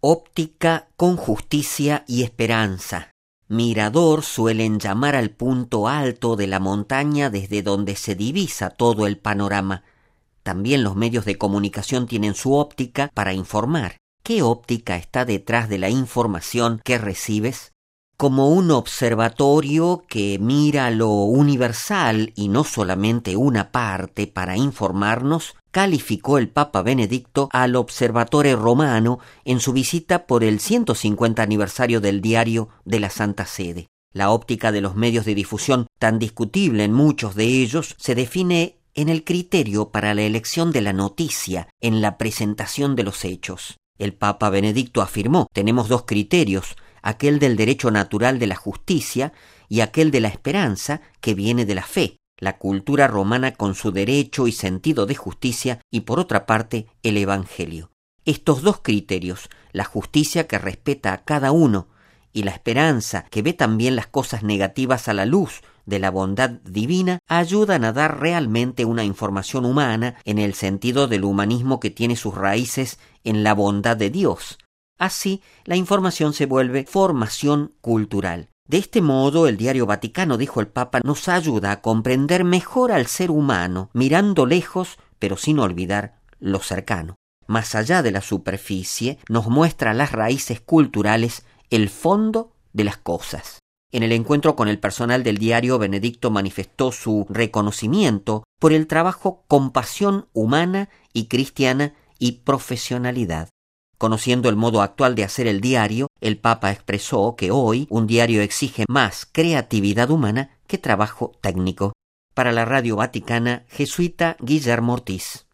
Óptica con justicia y esperanza. Mirador suelen llamar al punto alto de la montaña desde donde se divisa todo el panorama. También los medios de comunicación tienen su óptica para informar. ¿Qué óptica está detrás de la información que recibes? Como un observatorio que mira lo universal y no solamente una parte para informarnos, calificó el Papa Benedicto al Observatore Romano en su visita por el 150 aniversario del Diario de la Santa Sede. La óptica de los medios de difusión, tan discutible en muchos de ellos, se define en el criterio para la elección de la noticia, en la presentación de los hechos. El Papa Benedicto afirmó: tenemos dos criterios, aquel del derecho natural de la justicia y aquel de la esperanza que viene de la fe, la cultura romana con su derecho y sentido de justicia y por otra parte el Evangelio. Estos dos criterios, la justicia que respeta a cada uno y la esperanza que ve también las cosas negativas a la luz de la bondad divina, ayudan a dar realmente una información humana en el sentido del humanismo que tiene sus raíces en la bondad de Dios. Así, la información se vuelve formación cultural. De este modo, el Diario Vaticano, dijo el Papa, nos ayuda a comprender mejor al ser humano, mirando lejos, pero sin olvidar lo cercano. Más allá de la superficie, nos muestra las raíces culturales, el fondo de las cosas. En el encuentro con el personal del diario, Benedicto manifestó su reconocimiento por el trabajo con pasión humana y cristiana y profesionalidad. Conociendo el modo actual de hacer el diario, el Papa expresó que hoy un diario exige más creatividad humana que trabajo técnico. Para la Radio Vaticana, jesuita Guillermo Ortiz.